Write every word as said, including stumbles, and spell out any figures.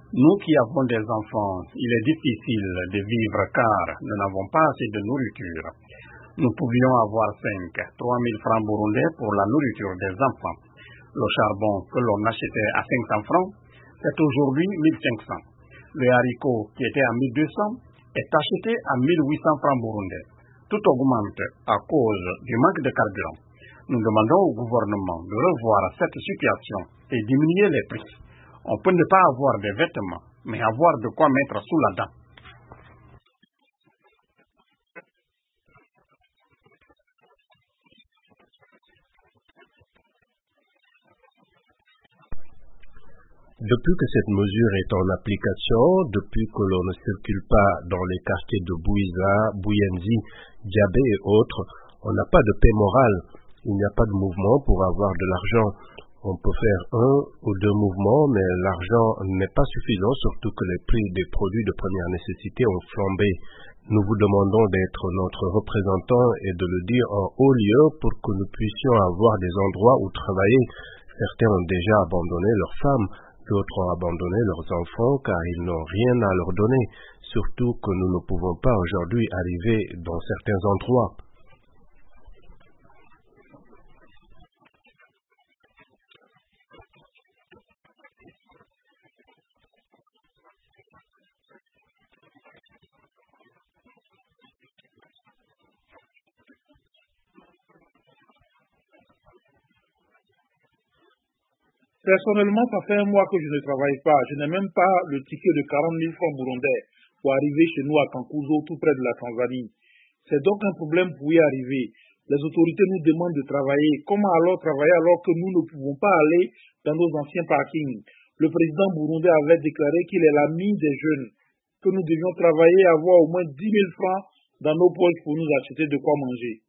Nous qui avons des enfants, il est difficile de vivre car nous n'avons pas assez de nourriture. Nous pouvions avoir cinq, trois mille francs burundais pour la nourriture des enfants. Le charbon que l'on achetait à cinq cents francs, c'est aujourd'hui mille cinq cents. Le haricot qui était à mille deux cents est acheté à mille huit cents francs burundais. Tout augmente à cause du manque de carburant. Nous demandons au gouvernement de revoir cette situation et diminuer les prix. On peut ne pas avoir des vêtements, mais avoir de quoi mettre sous la dent. Depuis que cette mesure est en application, depuis que l'on ne circule pas dans les quartiers de Bouiza, Bouyenzi, Diabé et autres, on n'a pas de paix morale. Il n'y a pas de mouvement pour avoir de l'argent. On peut faire un ou deux mouvements, mais l'argent n'est pas suffisant, surtout que les prix des produits de première nécessité ont flambé. Nous vous demandons d'être notre représentant et de le dire en haut lieu pour que nous puissions avoir des endroits où travailler. Certains ont déjà abandonné leurs femmes, d'autres ont abandonné leurs enfants car ils n'ont rien à leur donner, surtout que nous ne pouvons pas aujourd'hui arriver dans certains endroits. Personnellement, ça fait un mois que je ne travaille pas. Je n'ai même pas le ticket de quarante mille francs burundais pour arriver chez nous à Cankuzo, tout près de la Tanzanie. C'est donc un problème pour y arriver. Les autorités nous demandent de travailler. Comment alors travailler alors que nous ne pouvons pas aller dans nos anciens parkings? Le président burundais avait déclaré qu'il est l'ami des jeunes, que nous devions travailler et avoir au moins dix mille francs dans nos poches pour nous acheter de quoi manger.